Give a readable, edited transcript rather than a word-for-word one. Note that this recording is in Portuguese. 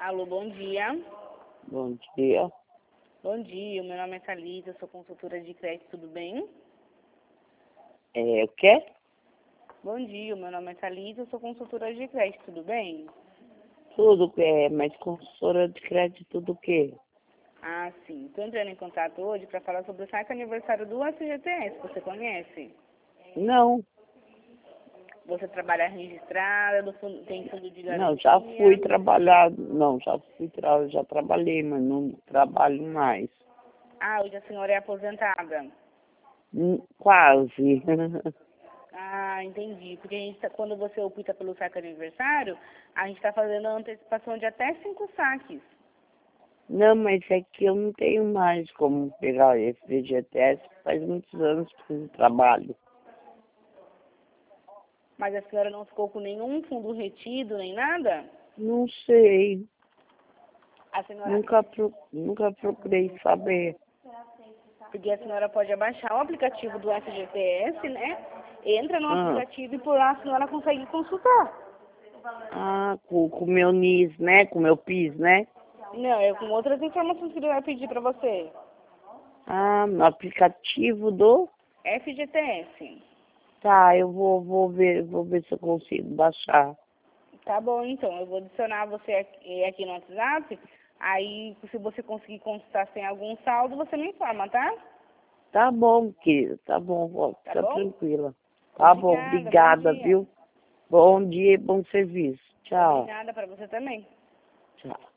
Alô, bom dia. Bom dia. Bom dia, meu nome é Thalita, sou consultora de crédito, tudo bem? O quê? Bom dia, meu nome é Thalita, sou consultora de crédito, tudo bem? Tudo mas consultora de crédito do quê? Ah, sim. Estou entrando em contato hoje para falar sobre o saque aniversário do FGTS, você conhece? Não, Você trabalha registrada, tem fundo de não, já garantia? fui trabalhar, não, já trabalhei, mas não trabalho mais. Ah, hoje a senhora é aposentada. Quase. Ah, entendi. Porque quando você opta pelo saque aniversário, a gente está fazendo a antecipação de até 5 saques. Não, mas é que eu não tenho mais como pegar esse FGTS, faz muitos anos que eu não trabalho. Mas a senhora não ficou com nenhum fundo retido, nem nada? Não sei, A senhora, nunca procurei saber. porque a senhora pode abaixar o aplicativo do FGTS, né? Entra no Ah, aplicativo e por lá a senhora consegue consultar. com o meu NIS, né? Com o meu PIS, né? Não, é com outras informações que ele vai pedir para você. No aplicativo do... FGTS. Tá, eu vou ver se eu consigo baixar. Tá bom, então. Eu vou adicionar você aqui no WhatsApp. Aí, se você conseguir consultar sem algum saldo, você me informa, tá? Tá bom, querida, tá bom, vó, Tá fica bom? tranquila. Tá bom, Obrigada, bom obrigada, dia. viu? Bom dia e bom serviço. Tchau, Obrigada para você também. tchau.